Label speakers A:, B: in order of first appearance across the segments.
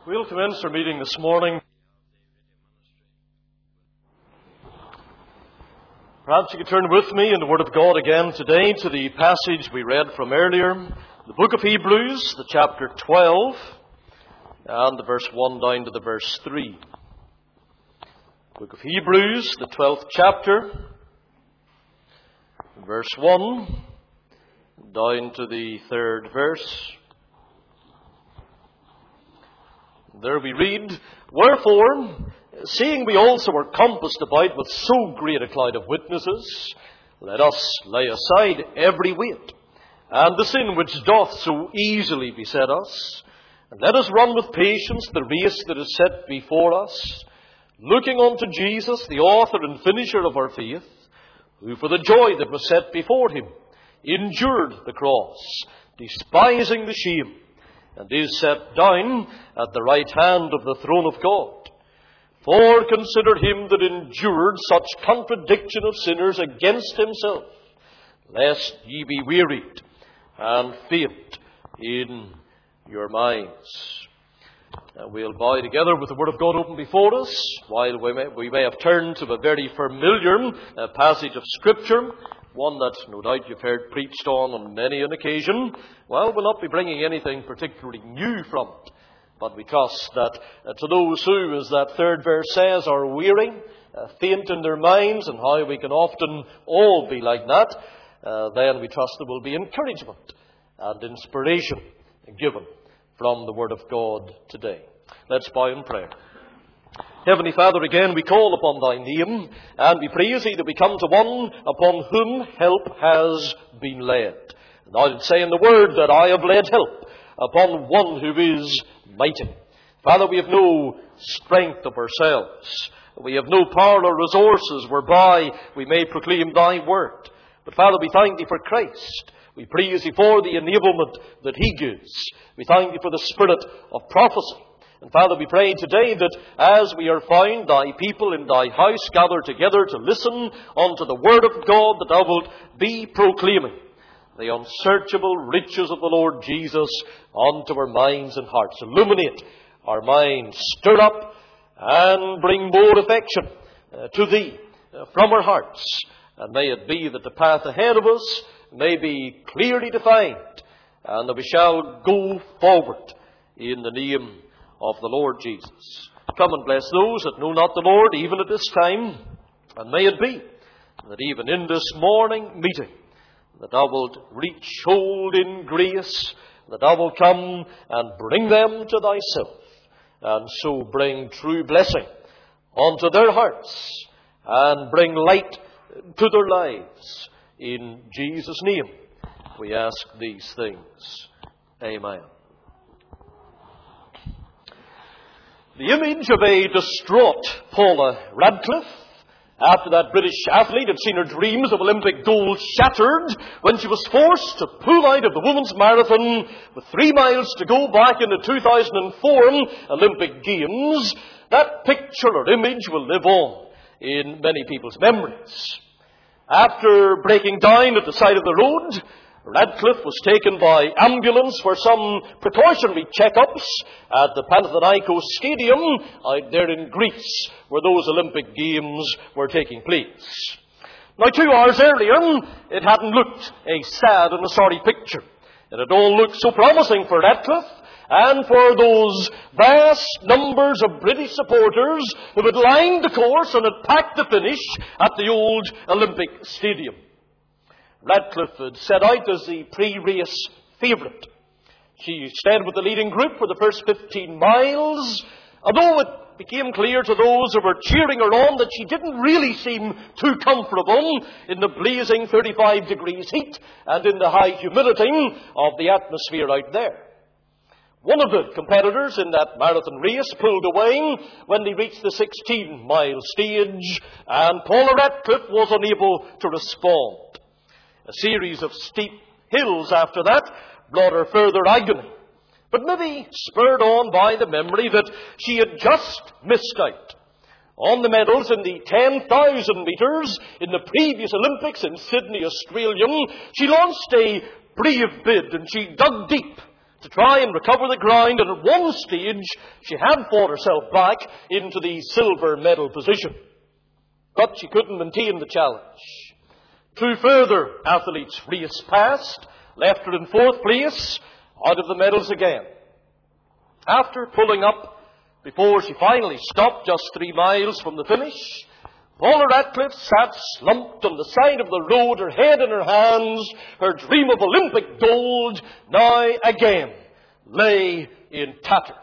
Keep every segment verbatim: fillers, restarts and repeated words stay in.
A: We'll commence our meeting this morning. Perhaps you could turn with me in the Word of God again today to the passage we read from earlier, the book of Hebrews, the chapter twelve, and the verse one down to the verse three. Book of Hebrews, the twelfth chapter, verse one, down to the third verse. There we read, "Wherefore, seeing we also are compassed about with so great a cloud of witnesses, let us lay aside every weight, and the sin which doth so easily beset us, and let us run with patience the race that is set before us, looking unto Jesus, the author and finisher of our faith, who for the joy that was set before him endured the cross, despising the shame, and is set down at the right hand of the throne of God. For consider him that endured such contradiction of sinners against himself, lest ye be wearied and faint in your minds." And we'll bow together with the Word of God open before us, while we may, we may have turned to a very familiar uh, passage of Scripture, one that no doubt you've heard preached on on many an occasion. Well, we'll not be bringing anything particularly new from it, but we trust that uh, to those who, as that third verse says, are weary, uh, faint in their minds, and how we can often all be like that, uh, then we trust there will be encouragement and inspiration given from the Word of God today. Let's bow in prayer. Heavenly Father, again we call upon Thy name, and we praise Thee that we come to one upon whom help has been laid. And I did say in the Word that I have laid help upon one who is mighty. Father, we have no strength of ourselves. We have no power or resources whereby we may proclaim Thy Word. But Father, we thank Thee for Christ. We praise Thee for the enablement that He gives. We thank Thee for the spirit of prophecy. And Father, we pray today that as we are found, Thy people in Thy house gathered together to listen unto the Word of God, that Thou wilt be proclaiming the unsearchable riches of the Lord Jesus unto our minds and hearts. Illuminate our minds, stir up and bring more affection uh, to Thee uh, from our hearts. And may it be that the path ahead of us may be clearly defined, and that we shall go forward in the name of the Lord Jesus. Come and bless those that know not the Lord even at this time, and may it be that even in this morning meeting that Thou wilt reach hold in grace, that Thou wilt come and bring them to Thyself, and so bring true blessing unto their hearts, and bring light to their lives. In Jesus' name we ask these things. Amen. The image of a distraught Paula Radcliffe, after that British athlete had seen her dreams of Olympic gold shattered when she was forced to pull out of the women's marathon with three miles to go back in the two thousand four Olympic Games, that picture or image will live on in many people's memories. After breaking down at the side of the road, Radcliffe was taken by ambulance for some precautionary checkups at the Panathinaikos Stadium out there in Greece, where those Olympic Games were taking place. Now, two hours earlier, it hadn't looked a sad and a sorry picture. It had all looked so promising for Radcliffe and for those vast numbers of British supporters who had lined the course and had packed the finish at the old Olympic Stadium. Radcliffe had set out as the pre-race favourite. She stayed with the leading group for the first fifteen miles, although it became clear to those who were cheering her on that she didn't really seem too comfortable in the blazing thirty-five degrees heat and in the high humidity of the atmosphere out there. One of the competitors in that marathon race pulled away when they reached the sixteen-mile stage, and Paula Radcliffe was unable to respond. A series of steep hills after that brought her further agony, but maybe spurred on by the memory that she had just missed out on the medals in the ten thousand metres in the previous Olympics in Sydney, Australia. She launched a brave bid, and she dug deep to try and recover the ground, and at one stage she had fought herself back into the silver medal position. But she couldn't maintain the challenge. Two further athletes raced past, left her in fourth place, out of the medals again. After pulling up before she finally stopped just three miles from the finish, Paula Radcliffe sat slumped on the side of the road, her head in her hands. Her dream of Olympic gold now again lay in tatters.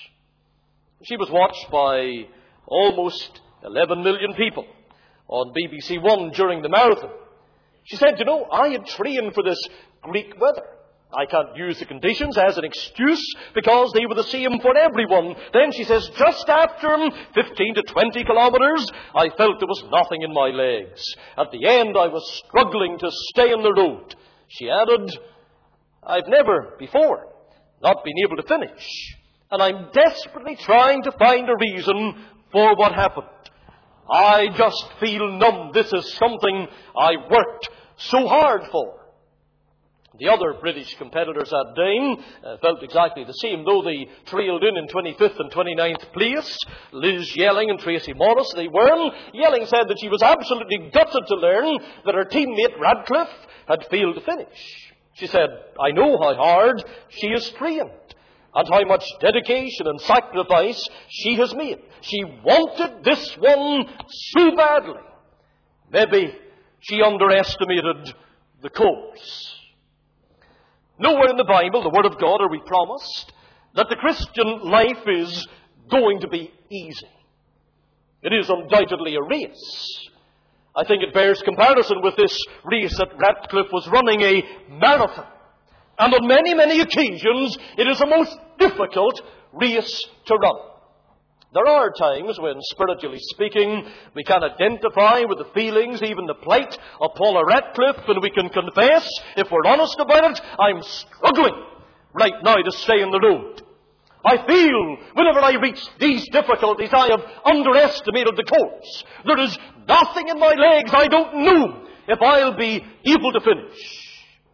A: She was watched by almost eleven million people on B B C One during the marathon. She said, you know, I had trained for this Greek weather. I can't use the conditions as an excuse because they were the same for everyone. Then she says, just after fifteen to twenty kilometres, I felt there was nothing in my legs. At the end, I was struggling to stay on the road. She added, I've never before not been able to finish, and I'm desperately trying to find a reason for what happened. I just feel numb. This is something I worked so hard for. The other British competitors at Dane uh, felt exactly the same, though they trailed in in twenty-fifth and twenty-ninth place. Liz Yelling and Tracy Morris, they were. Yelling said that she was absolutely gutted to learn that her teammate Radcliffe had failed to finish. She said, I know how hard she has trained and how much dedication and sacrifice she has made. She wanted this one so badly. Maybe she underestimated the course. Nowhere in the Bible, the Word of God, are we promised that the Christian life is going to be easy. It is undoubtedly a race. I think it bears comparison with this race that Radcliffe was running, a marathon. And on many, many occasions, it is a most difficult race to run. There are times when, spiritually speaking, we can identify with the feelings, even the plight of Paula Radcliffe, and we can confess, if we're honest about it, I'm struggling right now to stay on the road. I feel whenever I reach these difficulties, I have underestimated the course. There is nothing in my legs. I don't know if I'll be able to finish.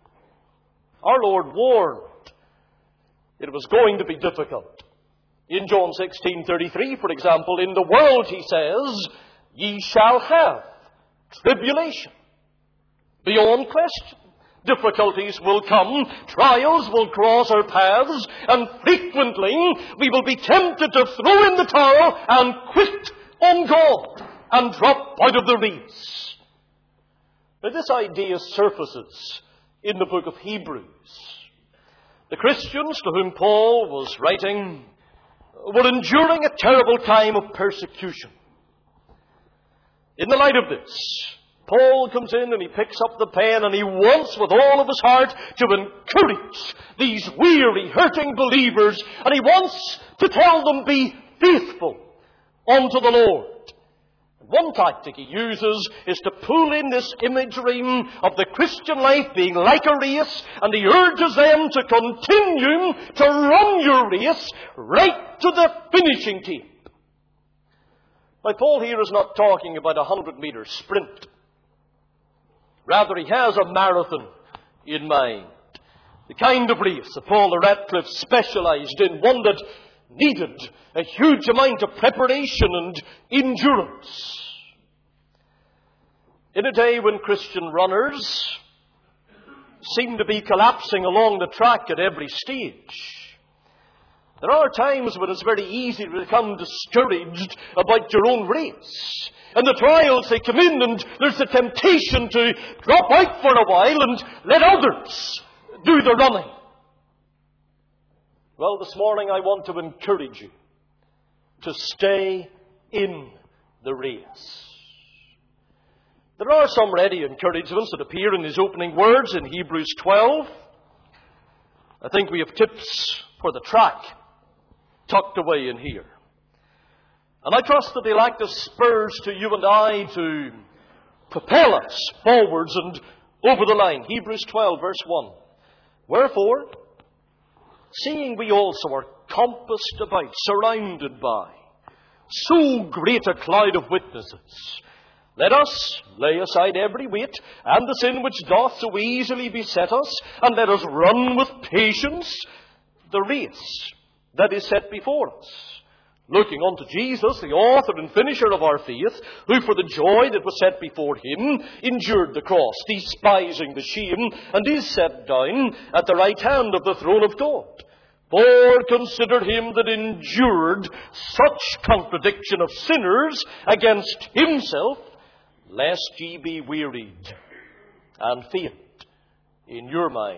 A: Our Lord warned it was going to be difficult. In John sixteen thirty-three, for example, in the world, he says, ye shall have tribulation. Beyond question. Difficulties will come, trials will cross our paths, and frequently we will be tempted to throw in the towel and quit on God and drop out of the race. Now, this idea surfaces in the book of Hebrews. The Christians to whom Paul was writing were enduring a terrible time of persecution. In the light of this, Paul comes in and he picks up the pen and he wants with all of his heart to encourage these weary, hurting believers, and he wants to tell them, be faithful unto the Lord. One tactic he uses is to pull in this imagery of the Christian life being like a race, and he urges them to continue to run your race right to the finishing tape. Now, Paul here is not talking about a hundred meter sprint. Rather, he has a marathon in mind. The kind of race that Paul Radcliffe specialized in, one that needed a huge amount of preparation and endurance. In a day when Christian runners seem to be collapsing along the track at every stage, there are times when it's very easy to become discouraged about your own race. And the trials, they come in, and there's the temptation to drop out for a while and let others do the running. Well, this morning I want to encourage you to stay in the race. There are some ready encouragements that appear in his opening words in Hebrews twelve. I think we have tips for the track tucked away in here. And I trust that they'll act as spurs to you and I to propel us forwards and over the line. Hebrews twelve, verse one. Wherefore, seeing we also are compassed about, surrounded by so great a cloud of witnesses, let us lay aside every weight and the sin which doth so easily beset us, and let us run with patience the race that is set before us. Looking unto Jesus, the author and finisher of our faith, who for the joy that was set before him endured the cross, despising the shame, and is set down at the right hand of the throne of God. For consider him that endured such contradiction of sinners against himself, lest ye be wearied and faint in your minds.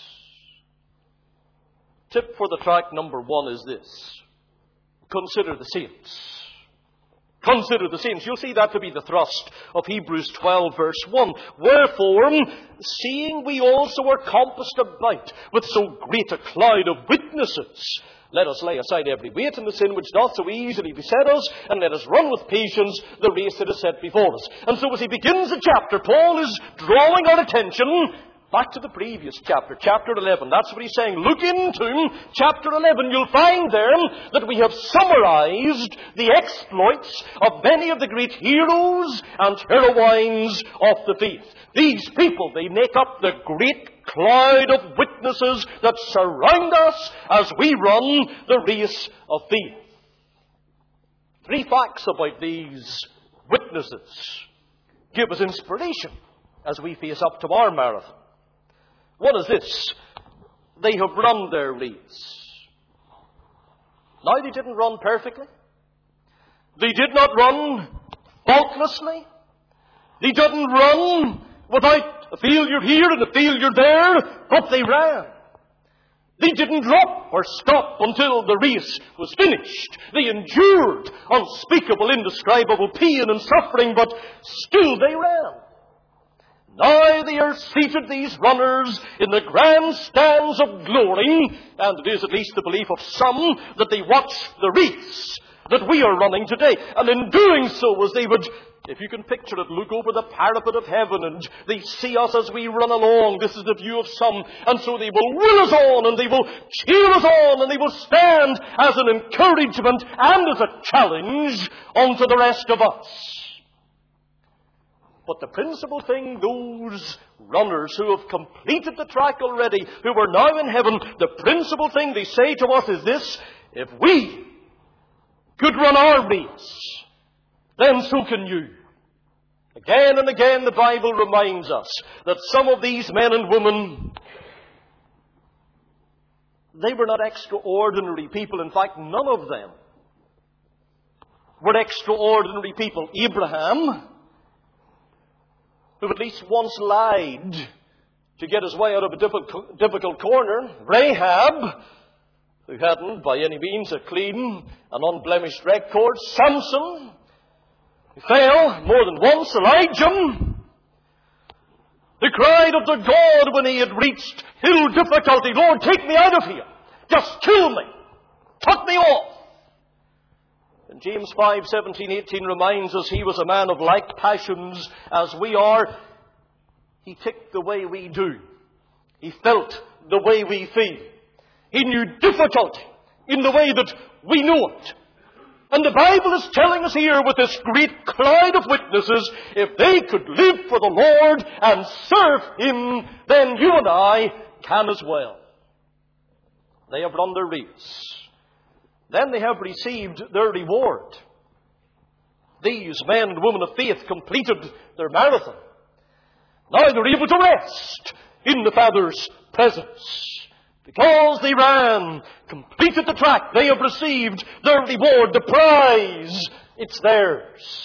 A: Tip for the tract number one is this. Consider the saints. Consider the saints. You'll see that to be the thrust of Hebrews twelve, verse one. Wherefore, seeing we also are compassed about with so great a cloud of witnesses, let us lay aside every weight and the sin which doth so easily beset us, and let us run with patience the race that is set before us. And so as he begins the chapter, Paul is drawing our attention back to the previous chapter, chapter eleven. That's what he's saying. Look into chapter eleven. You'll find there that we have summarized the exploits of many of the great heroes and heroines of the faith. These people, they make up the great cloud of witnesses that surround us as we run the race of faith. Three facts about these witnesses give us inspiration as we face up to our marathon. One is this: they have run their race. Now, they didn't run perfectly. They did not run faultlessly. They didn't run without a failure here and a failure there, but they ran. They didn't drop or stop until the race was finished. They endured unspeakable, indescribable pain and suffering, but still they ran. Now they are seated, these runners, in the grandstands of glory, and it is at least the belief of some that they watch the race that we are running today. And in doing so, as they would, if you can picture it, look over the parapet of heaven and they see us as we run along. This is the view of some. And so they will will us on and they will cheer us on and they will stand as an encouragement and as a challenge unto the rest of us. But the principal thing, those runners who have completed the track already, who are now in heaven, the principal thing they say to us is this: if we could run our race, then so can you. Again and again the Bible reminds us that some of these men and women, they were not extraordinary people. In fact, none of them were extraordinary people. Abraham, who at least once lied to get his way out of a difficult, difficult corner. Rahab, who hadn't by any means a clean and unblemished record. Samson, who fell more than once. Elijah, who cried unto God when he had reached hill difficulty, Lord, take me out of here. Just kill me. Cut me off. And James five, seventeen, eighteen reminds us he was a man of like passions as we are. He ticked the way we do. He felt the way we feel. He knew difficulty in the way that we know it. And the Bible is telling us here with this great cloud of witnesses, if they could live for the Lord and serve Him, then you and I can as well. They have run their race. Then they have received their reward. These men and women of faith completed their marathon. Now they're able to rest in the Father's presence. Because they ran, completed the track, they have received their reward, the prize. It's theirs.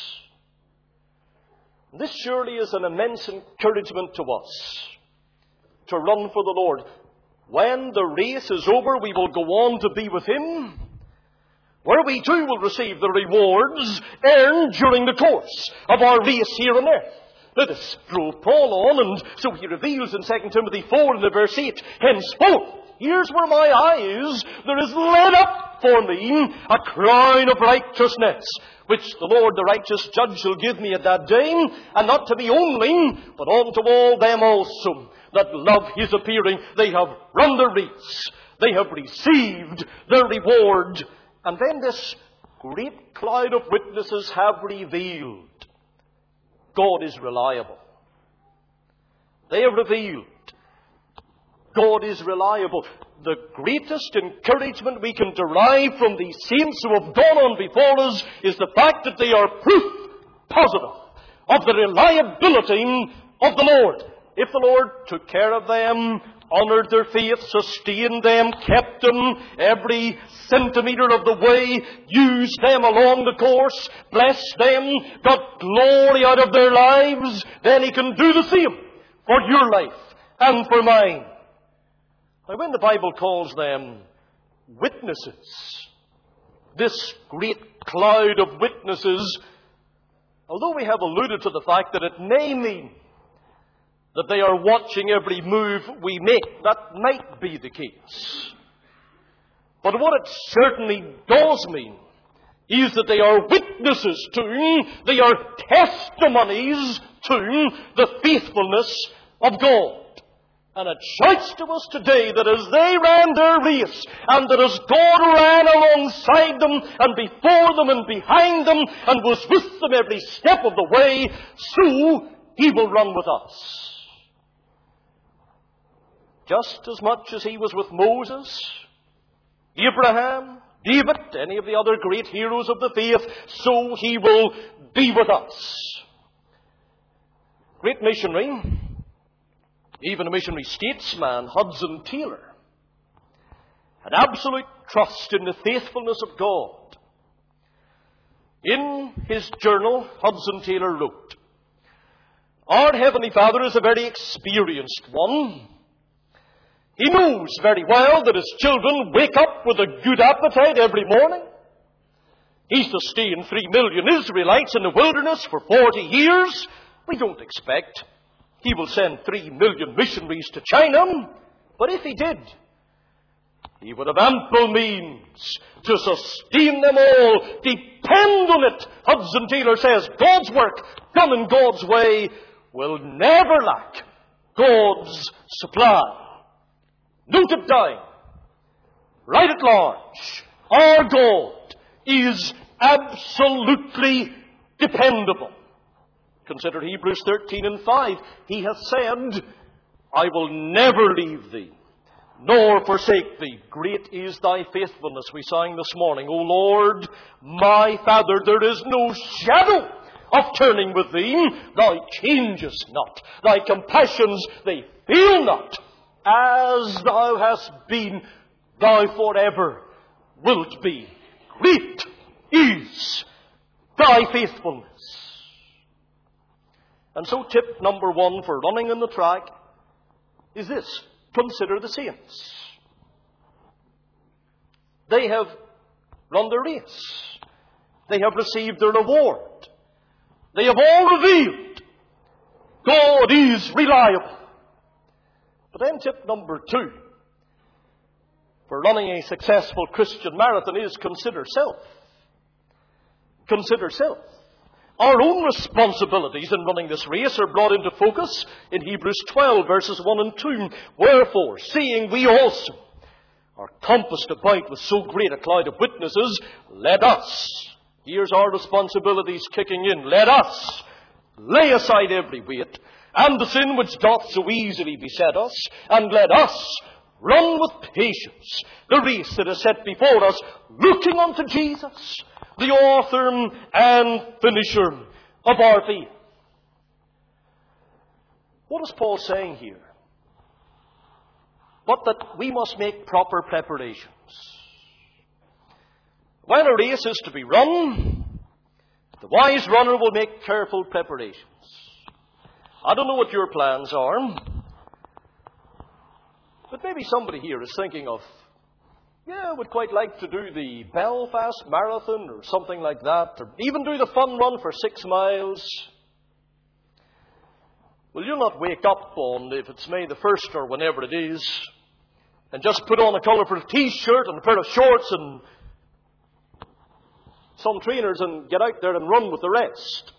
A: This surely is an immense encouragement to us to run for the Lord. When the race is over, we will go on to be with Him, where we too will receive the rewards earned during the course of our race here on earth. Now this drove Paul on, and so he reveals in Second Timothy four in the verse eight, henceforth, here's where my eye is, there is laid up for me a crown of righteousness, which the Lord the righteous judge shall give me at that day, and not to me only, but unto all them also that love His appearing. They have run the race. They have received their reward. And then this great cloud of witnesses have revealed God is reliable. They have revealed God is reliable. the greatest encouragement we can derive from these saints who have gone on before us is the fact that they are proof positive of the reliability of the Lord. If the Lord took care of them, honoured their faith, sustained them, kept them every centimetre of the way, used them along the course, blessed them, got glory out of their lives, then He can do the same for your life and for mine. Now, when the Bible calls them witnesses, this great cloud of witnesses, although we have alluded to the fact that it may mean that they are watching every move we make, that might be the case. But what it certainly does mean is that they are witnesses to, they are testimonies to the faithfulness of God. And it shouts to us today that as they ran their race, and that as God ran alongside them, and before them, and behind them, and was with them every step of the way, so He will run with us. Just as much as He was with Moses, Abraham, David, any of the other great heroes of the faith, so He will be with us. Great missionary, even a missionary statesman, Hudson Taylor, had absolute trust in the faithfulness of God. In his journal, Hudson Taylor wrote, "Our Heavenly Father is a very experienced one. He knows very well that His children wake up with a good appetite every morning. He sustained three million Israelites in the wilderness for forty years. We don't expect He will send three million missionaries to China, but if He did, He would have ample means to sustain them all. Depend on it," Hudson Taylor says, "God's work, done in God's way, will never lack God's supply." Note it down. Write at large. Our God is absolutely dependable. Consider Hebrews thirteen and five. He hath said, "I will never leave thee, nor forsake thee. Great is thy faithfulness," we sang this morning. "O Lord, my Father, there is no shadow of turning with thee. Thou changest not. Thy compassions, they fail not. As thou hast been, thou forever wilt be. Great is thy faithfulness." And so tip number one for running on the track is this: consider the saints. They have run their race. They have received their reward. They have all revealed God is reliable. But then tip number two for running a successful Christian marathon is consider self. Consider self. Our own responsibilities in running this race are brought into focus in Hebrews twelve, verses one and two. "Wherefore, seeing we also are compassed about with so great a cloud of witnesses, let us," here's our responsibilities kicking in, "let us lay aside every weight, and the sin which doth so easily beset us, and let us run with patience the race that is set before us, looking unto Jesus, the author and finisher of our faith." What is Paul saying here? But that we must make proper preparations. When a race is to be run, the wise runner will make careful preparations. I don't know what your plans are, but maybe somebody here is thinking of, yeah, I would quite like to do the Belfast Marathon or something like that, or even do the fun run for six miles. Well, you'll not wake up on, if it's May the first or whenever it is, and just put on a colourful T-shirt and a pair of shorts and some trainers and get out there and run with the rest.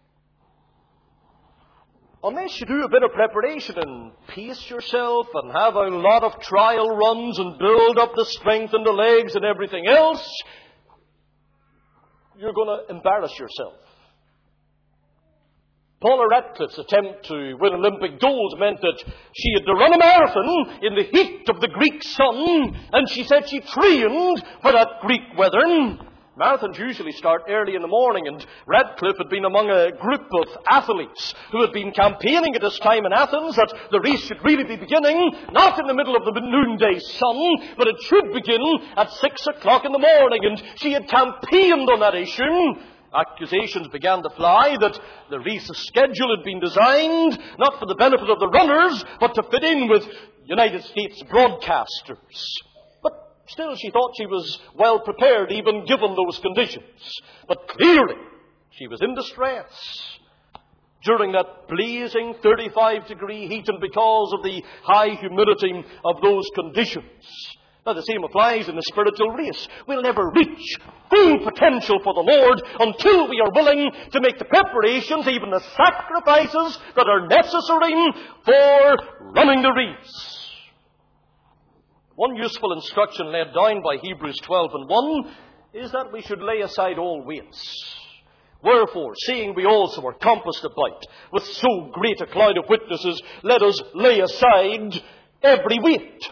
A: Unless you do a bit of preparation and pace yourself and have a lot of trial runs and build up the strength in the legs and everything else, you're going to embarrass yourself. Paula Radcliffe's attempt to win Olympic gold meant that she had to run a marathon in the heat of the Greek sun, and she said she trained for that Greek weather. Marathons usually start early in the morning, and Radcliffe had been among a group of athletes who had been campaigning at this time in Athens that the race should really be beginning not in the middle of the noonday sun, but it should begin at six o'clock in the morning, and she had campaigned on that issue. Accusations began to fly that the race's schedule had been designed not for the benefit of the runners, but to fit in with United States broadcasters. But still, she thought she was well prepared, even given those conditions. But clearly, she was in distress during that blazing thirty-five degree heat, and because of the high humidity of those conditions. Now, the same applies in the spiritual race. We'll never reach full potential for the Lord until we are willing to make the preparations, even the sacrifices that are necessary for running the race. One useful instruction laid down by Hebrews twelve and one is that we should lay aside all weights. Wherefore, seeing we also are compassed about with so great a cloud of witnesses, let us lay aside every weight.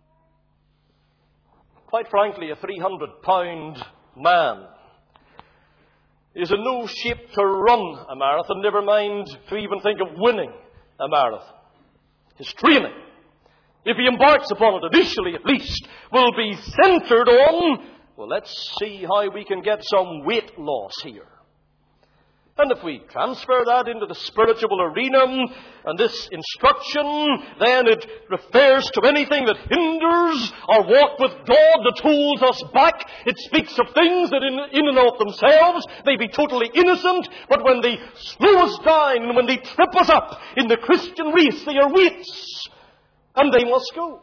A: Quite frankly, a three hundred pound man is in no shape to run a marathon, never mind to even think of winning a marathon. His training, if he embarks upon it initially at least, will be centered on, well, let's see how we can get some weight loss here. And if we transfer that into the spiritual arena, and this instruction, then it refers to anything that hinders our walk with God, that holds us back. It speaks of things that in, in and of themselves may be totally innocent, but when they slow us down and when they trip us up in the Christian race, they are weights, and they must go.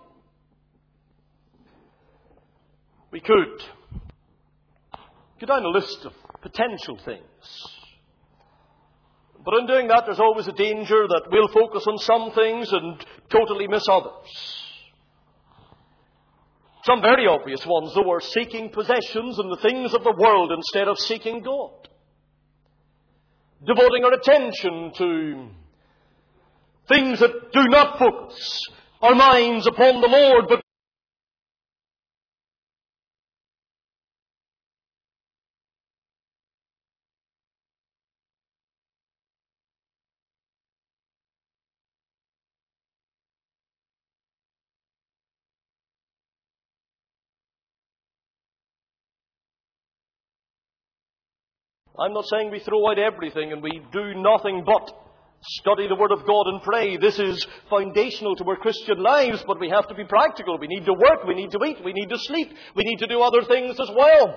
A: We could go down a list of potential things. But in doing that, there's always a danger that we'll focus on some things and totally miss others. Some very obvious ones, though, are seeking possessions and the things of the world instead of seeking God. Devoting our attention to things that do not focus our minds upon the Lord, but I'm not saying we throw out everything and we do nothing but study the Word of God and pray. This is foundational to our Christian lives, but we have to be practical. We need to work, we need to eat, we need to sleep, we need to do other things as well.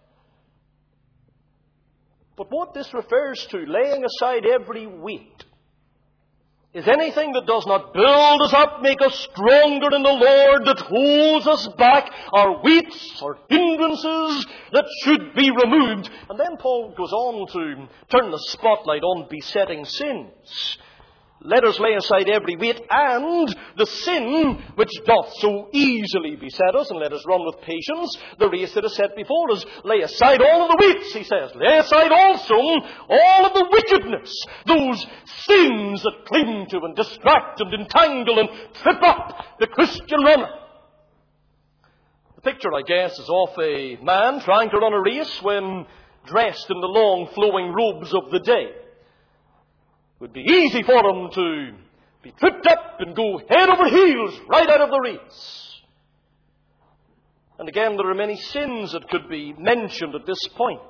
A: But what this refers to, laying aside every weight, is anything that does not build us up, make us stronger in the Lord, that holds us back, our weights, our hindrances, that should be removed. And then Paul goes on to turn the spotlight on besetting sins. Let us lay aside every weight and the sin which doth so easily beset us, and let us run with patience the race that is set before us. Lay aside all of the weights, he says. Lay aside also all of the wickedness, those sins that cling to and distract and entangle and trip up the Christian runner. The picture, I guess, is of a man trying to run a race when dressed in the long flowing robes of the day. It would be easy for him to be tripped up and go head over heels right out of the race. And again, there are many sins that could be mentioned at this point.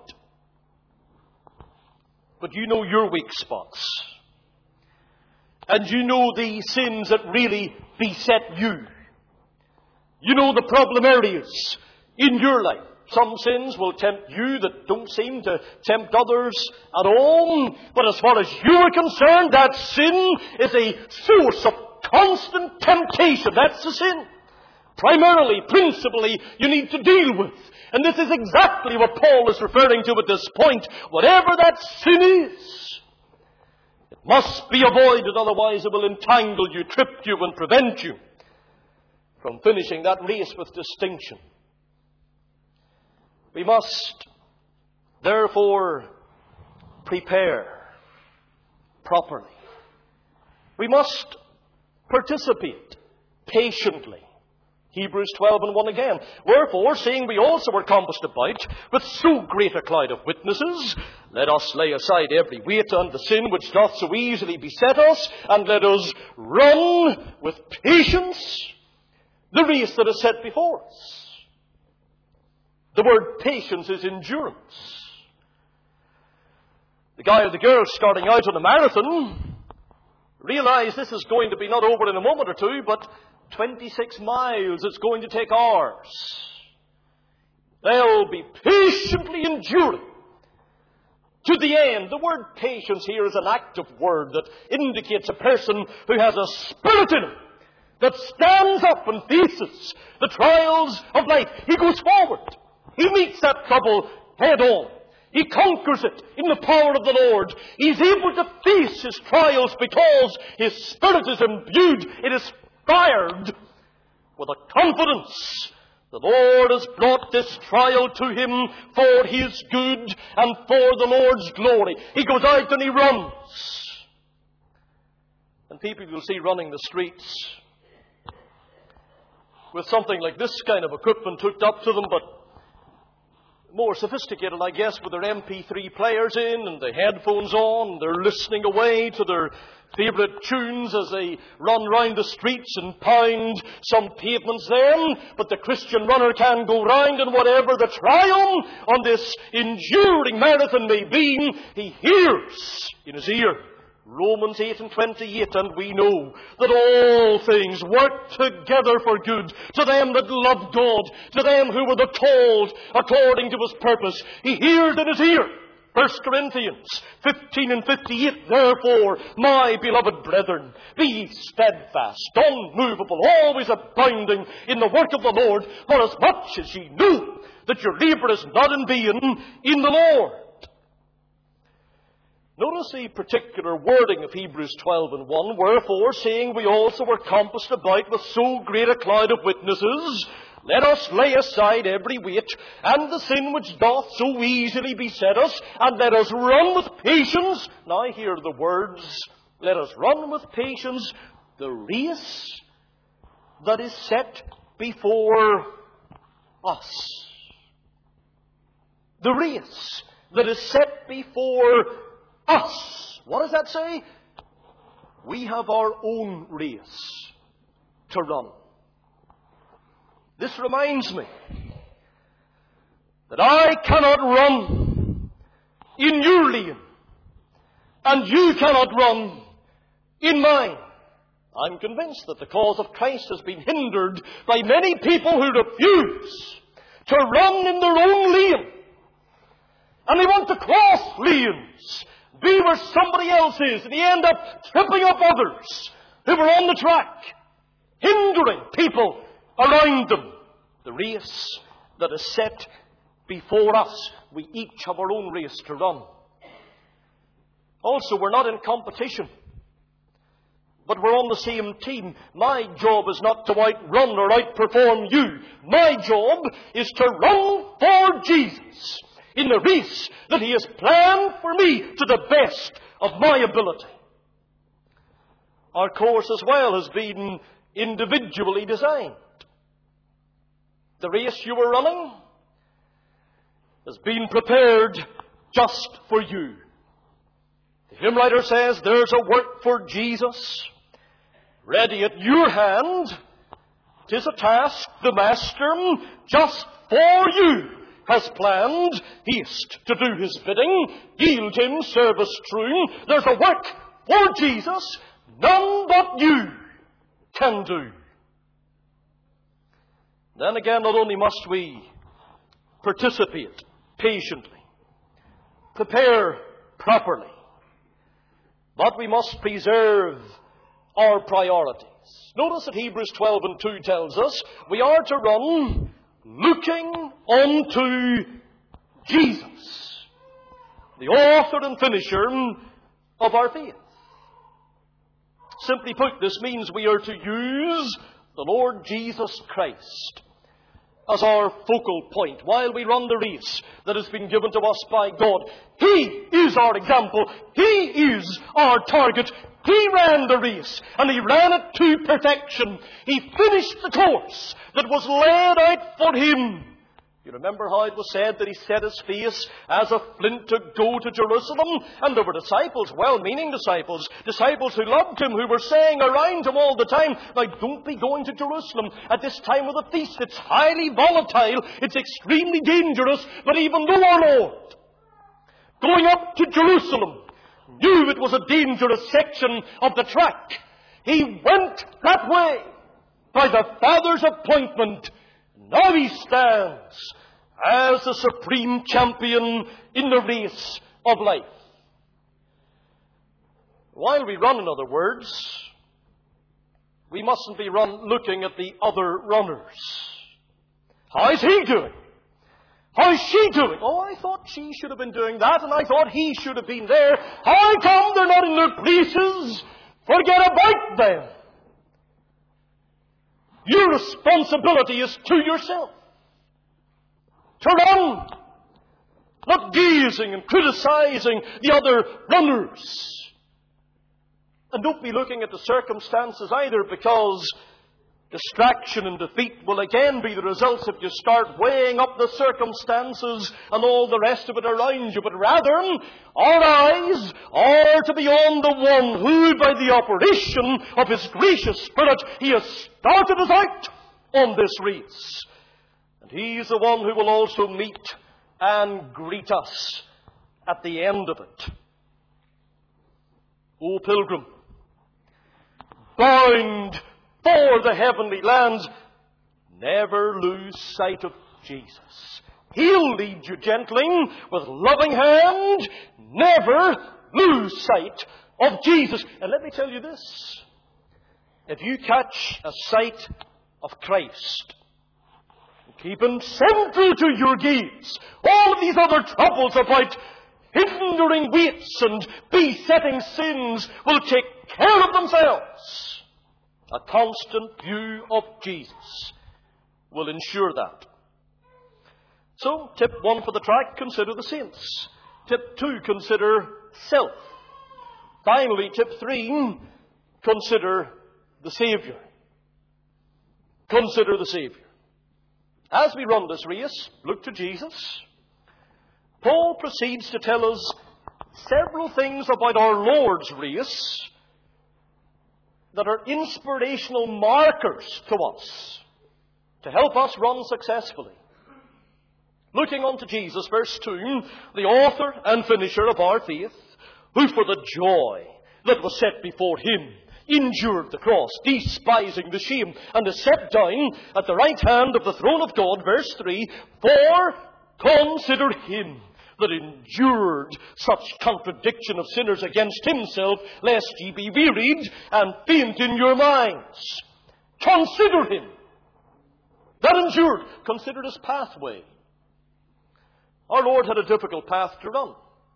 A: But you know your weak spots. And you know the sins that really beset you. You know the problem areas in your life. Some sins will tempt you that don't seem to tempt others at all. But as far as you are concerned, that sin is a source of constant temptation. That's the sin. Primarily, principally, you need to deal with. And this is exactly what Paul is referring to at this point. Whatever that sin is, it must be avoided, otherwise it will entangle you, trip you, and prevent you from finishing that race with distinction. We must, therefore, prepare. properly. We must participate patiently. Hebrews twelve and one again. Wherefore, seeing we also are compassed about with so great a cloud of witnesses, let us lay aside every weight and the sin which doth so easily beset us, and let us run with patience the race that is set before us. The word patience is endurance. The guy or the girl starting out on a marathon realize this is going to be not over in a moment or two, but twenty-six miles, it's going to take hours. They'll be patiently enduring to the end. The word patience here is an active word that indicates a person who has a spirit in him that stands up and faces the trials of life. He goes forward. He meets that trouble head on. He conquers it in the power of the Lord. He's able to face his trials because his spirit is imbued, it is fired with a confidence. The Lord has brought this trial to him for his good and for the Lord's glory. He goes out and he runs. And people you'll see running the streets with something like this kind of equipment hooked up to them, but more sophisticated, I guess, with their M P three players in and the headphones on. They're listening away to their favourite tunes as they run round the streets and pound some pavements then. But the Christian runner can go round, and whatever the trial on this enduring marathon may be, he hears in his ear Romans eight and twenty-eight, and we know that all things work together for good to them that love God, to them who were the called according to his purpose. He hears in his ear. First Corinthians fifteen and fifty-eight, therefore, my beloved brethren, be ye steadfast, unmovable, always abounding in the work of the Lord, for as much as ye know that your labour is not in vain in the Lord. Notice the particular wording of Hebrews twelve and one. Wherefore, seeing we also were compassed about with so great a cloud of witnesses, let us lay aside every weight and the sin which doth so easily beset us, and let us run with patience. Now hear the words. Let us run with patience the race that is set before us. The race that is set before us. What does that say? We have our own race to run. This reminds me that I cannot run in your lane, and you cannot run in mine. I'm convinced that the cause of Christ has been hindered by many people who refuse to run in their own lane. And they want to cross lanes, be where somebody else is, and they end up tripping up others who were on the track, hindering people around them. The race that is set before us, we each have our own race to run. Also, we're not in competition, but we're on the same team. My job is not to outrun or outperform you. My job is to run for Jesus in the race that he has planned for me to the best of my ability. Our course as well has been individually designed. The race you are running has been prepared just for you. The hymn writer says there's a work for Jesus ready at your hand. 'Tis a task the Master just for you has planned. Haste to do his bidding, yield him service true. There's a work for Jesus none but you can do. Then again, not only must we participate patiently, prepare properly, but we must preserve our priorities. Notice that Hebrews twelve and two tells us we are to run looking unto Jesus, the author and finisher of our faith. Simply put, this means we are to use the Lord Jesus Christ as our focal point while we run the race that has been given to us by God. He is our example. He is our target. He ran the race, and He ran it to perfection. He finished the course that was laid out for Him. You remember how it was said that He set His face as a flint to go to Jerusalem? And there were disciples, well-meaning disciples, disciples who loved Him, who were saying around Him all the time, now don't be going to Jerusalem at this time of the feast. It's highly volatile. It's extremely dangerous. But even though our Lord, going up to Jerusalem, knew it was a dangerous section of the track, He went that way by the Father's appointment. Now He stands as the supreme champion in the race of life. While we run, in other words, we mustn't be run looking at the other runners. How is he doing? How is she doing? Oh, I thought she should have been doing that, and I thought he should have been there. How come they're not in their places? Forget about them. Your responsibility is to yourself. To run. Not gazing and criticizing the other runners. And don't be looking at the circumstances either, because distraction and defeat will again be the results if you start weighing up the circumstances and all the rest of it around you. But rather, our eyes are to be on the one who, by the operation of His gracious Spirit, He has started us out on this race. And He's the one who will also meet and greet us at the end of it. O pilgrim, bound for the heavenly lands, never lose sight of Jesus. He'll lead you gently with loving hand. Never lose sight of Jesus. And let me tell you this. If you catch a sight of Christ, keep Him central to your gaze, all of these other troubles about hindering weights and besetting sins will take care of themselves. A constant view of Jesus will ensure that. So, tip one for the track, consider the saints. Tip two, consider self. Finally, tip three, consider the Savior. Consider the Savior. As we run this race, look to Jesus. Paul proceeds to tell us several things about our Lord's race that are inspirational markers to us to help us run successfully. Looking unto Jesus, verse two, the author and finisher of our faith, who for the joy that was set before Him endured the cross, despising the shame, and is set down at the right hand of the throne of God, verse three, for consider Him that endured such contradiction of sinners against Himself, lest ye be wearied and faint in your minds. Consider Him that endured. Consider His pathway. Our Lord had a difficult path to run.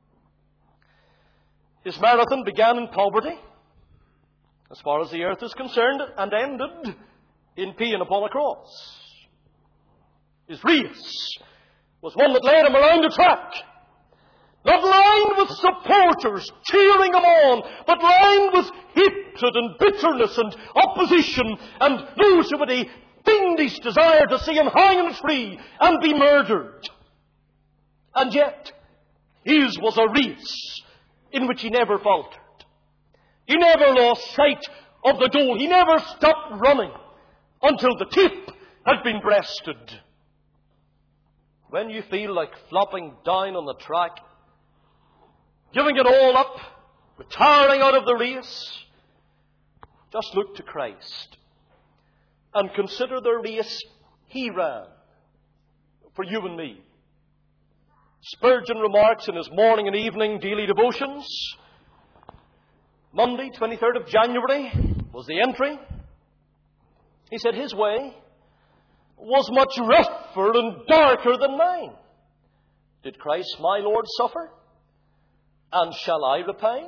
A: His marathon began in poverty, as far as the earth is concerned, and ended in pain upon a cross. His race was one that led Him around the track, not lined with supporters cheering Him on, but lined with hatred and bitterness and opposition, and those who had a fiendish desire to see Him hang on a tree and be murdered. And yet, His was a race in which He never faltered. He never lost sight of the goal. He never stopped running until the tip had been breasted. When you feel like flopping down on the track, giving it all up, retiring out of the race, just look to Christ and consider the race He ran for you and me. Spurgeon remarks in his morning and evening daily devotions, Monday, twenty-third of January, was the entry. He said his way was much rougher and darker than mine. Did Christ my Lord suffer? And shall I repine?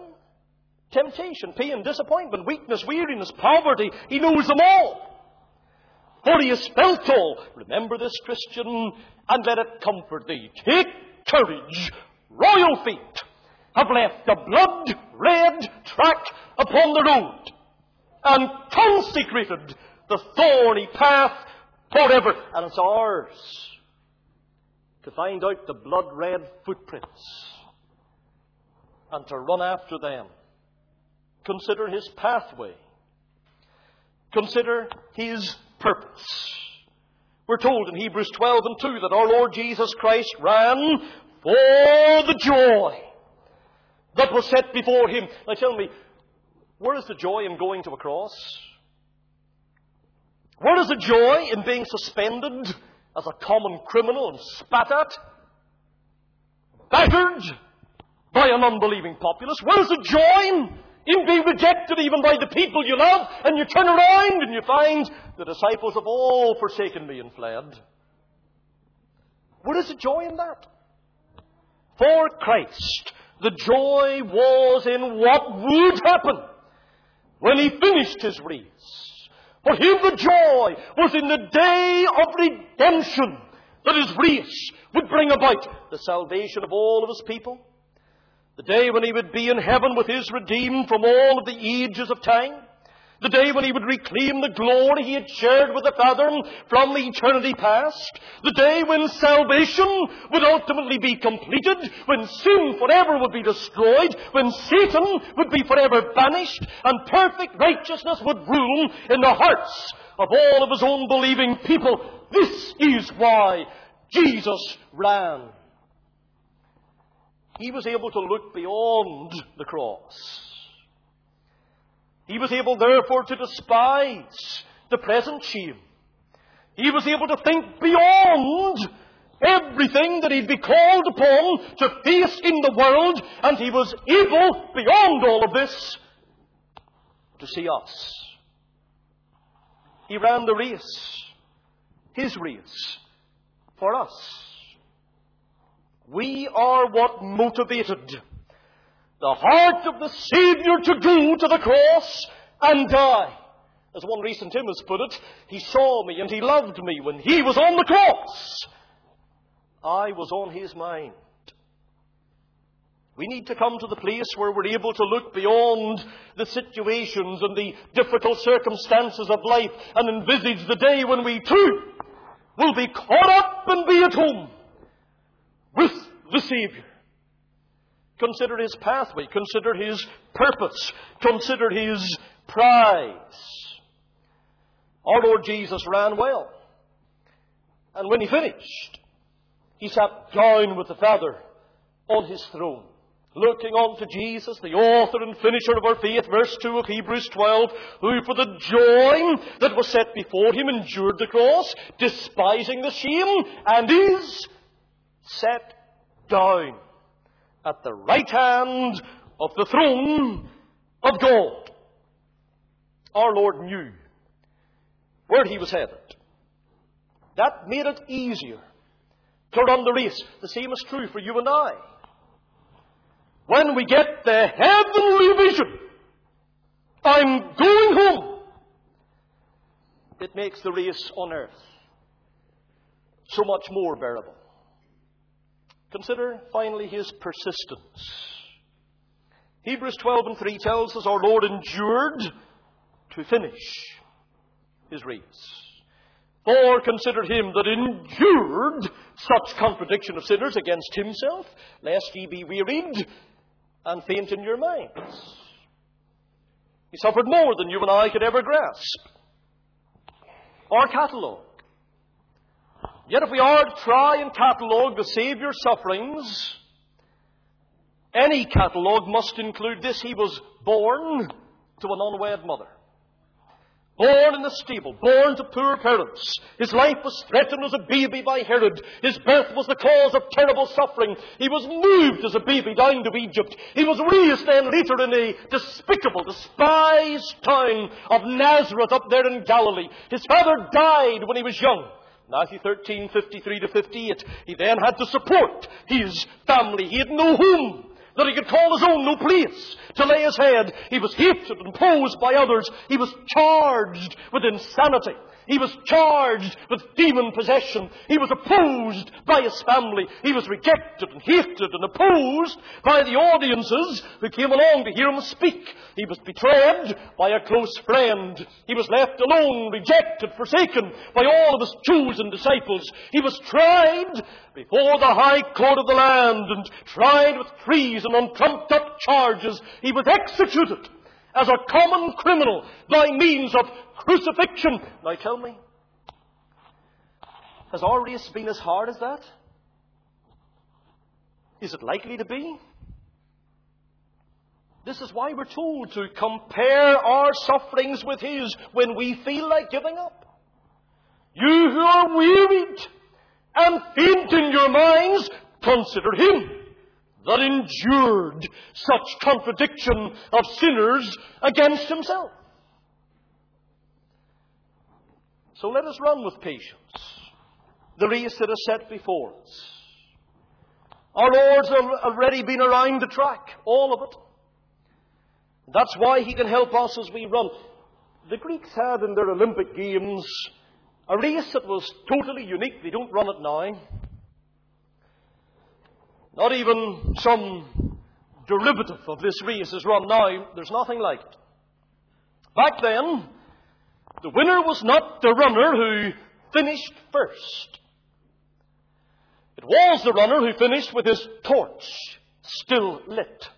A: Temptation, pain, disappointment, weakness, weariness, poverty, He knows them all. for he is felt all. Remember this, Christian, and let it comfort thee. Take courage. Royal feet have left a blood-red track upon the road and consecrated the thorny path forever. And it's ours to find out the blood-red footprints and to run after them. Consider his pathway. Consider his purpose. We're told in Hebrews twelve and two that our Lord Jesus Christ ran for the joy that was set before him. Now tell me, where is the joy in going to a cross? Where is the joy in being suspended as a common criminal and spat at, battered by an unbelieving populace? Where is the joy in, in being rejected even by the people you love, and you turn around and you find the disciples have all forsaken me and fled? Where is the joy in that? For Christ, the joy was in what would happen when he finished his race. For him the joy was in the day of redemption, that his race would bring about the salvation of all of his people. The day when he would be in heaven with his redeemed from all of the ages of time. The day when he would reclaim the glory he had shared with the Father from the eternity past. The day when salvation would ultimately be completed. When sin forever would be destroyed. When Satan would be forever banished. And perfect righteousness would rule in the hearts of all of his own believing people. This is why Jesus ran. He was able to look beyond the cross. He was able, therefore, to despise the present shame. He was able to think beyond everything that he'd be called upon to face in the world, and he was able, beyond all of this, to see us. He ran the race, his race, for us. We are what motivated the heart of the Savior to go to the cross and die. As one recent hymn has put it, he saw me and he loved me when he was on the cross. I was on his mind. We need to come to the place where we're able to look beyond the situations and the difficult circumstances of life and envisage the day when we too will be caught up and be at home with the Savior. Consider his pathway. Consider his purpose. Consider his prize. Our Lord Jesus ran well. And when he finished, he sat down with the Father on his throne, looking on to Jesus, the author and finisher of our faith, verse two of Hebrews twelve, who for the joy that was set before him endured the cross, despising the shame, and is set down at the right hand of the throne of God. Our Lord knew where he was headed. That made it easier to run the race. The same is true for you and I. When we get the heavenly vision, I'm going home, it makes the race on earth so much more bearable. Consider, finally, his persistence. Hebrews twelve and three tells us our Lord endured to finish his race. For consider him that endured such contradiction of sinners against himself, lest ye be wearied and faint in your minds. He suffered more than you and I could ever grasp or catalogue. Yet if we are to try and catalogue the Saviour's sufferings, any catalogue must include this: he was born to an unwed mother. Born in the stable, born to poor parents. His life was threatened as a baby by Herod. His birth was the cause of terrible suffering. He was moved as a baby down to Egypt. He was raised then later in a despicable, despised town of Nazareth up there in Galilee. His father died when he was young. Matthew thirteen, fifty-three to fifty-eight. He then had to support his family. He had no home that he could call his own, no place to lay his head. He was hated and opposed by others. He was charged with insanity. He was charged with demon possession. He was opposed by his family. He was rejected and hated and opposed by the audiences who came along to hear him speak. He was betrayed by a close friend. He was left alone, rejected, forsaken by all of his chosen disciples. He was tried before the high court of the land and tried with treason on trumped-up charges. He was executed as a common criminal by means of crucifixion. Now tell me, has our race been as hard as that? Is it likely to be? This is why we're told to compare our sufferings with His when we feel like giving up. You who are wearied and faint in your minds, consider Him that endured such contradiction of sinners against Himself. So let us run with patience the race that is set before us. Our Lord's already been around the track, all of it. That's why He can help us as we run. The Greeks had in their Olympic Games a race that was totally unique. They don't run it now. Not even some derivative of this race is run now. There's nothing like it. Back then, the winner was not the runner who finished first. It was the runner who finished with his torch still lit.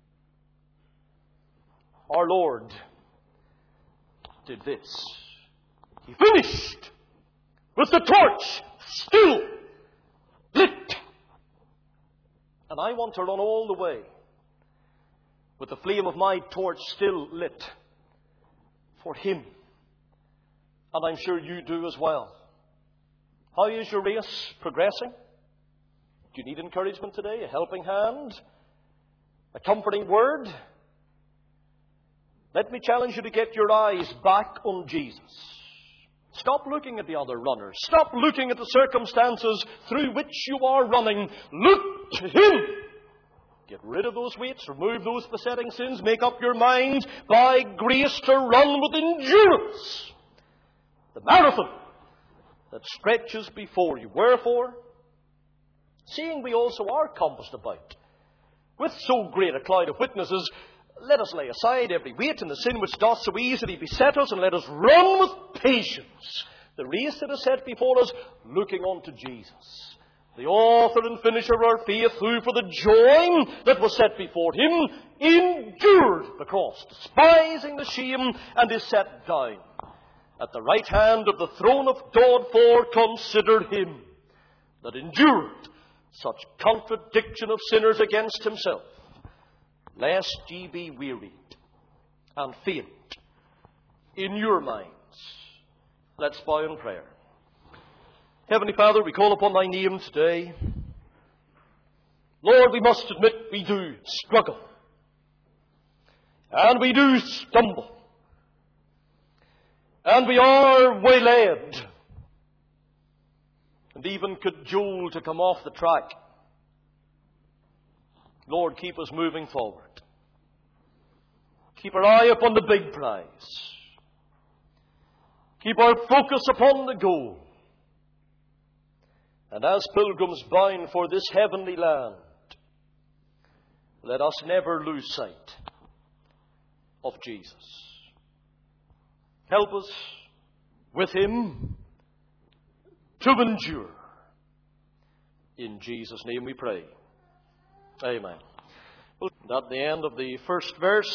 A: Our Lord did this. He finished with the torch still lit. And I want to run all the way with the flame of my torch still lit for Him. And I'm sure you do as well. How is your race progressing? Do you need encouragement today? A helping hand? A comforting word? Let me challenge you to get your eyes back on Jesus. Stop looking at the other runners. Stop looking at the circumstances through which you are running. Look to Him. Get rid of those weights. Remove those besetting sins. Make up your mind by grace to run with endurance the marathon that stretches before you. Wherefore, seeing we also are compassed about with so great a cloud of witnesses, let us lay aside every weight and the sin which doth so easily beset us, and let us run with patience the race that is set before us, looking unto Jesus, the author and finisher of our faith, who for the joy that was set before Him endured the cross, despising the shame, and is set down at the right hand of the throne of God. For consider Him that endured such contradiction of sinners against Himself, lest ye be wearied and faint in your minds. Let's bow in prayer. Heavenly Father, we call upon Thy name today. Lord, we must admit we do struggle. And we do stumble. And we are waylaid. And even cajoled to come off the track. Lord, keep us moving forward. Keep our eye upon the big prize. Keep our focus upon the goal. And as pilgrims bound for this heavenly land, let us never lose sight of Jesus. Help us with Him to endure. In Jesus' name we pray. Amen. At the end of the first verse,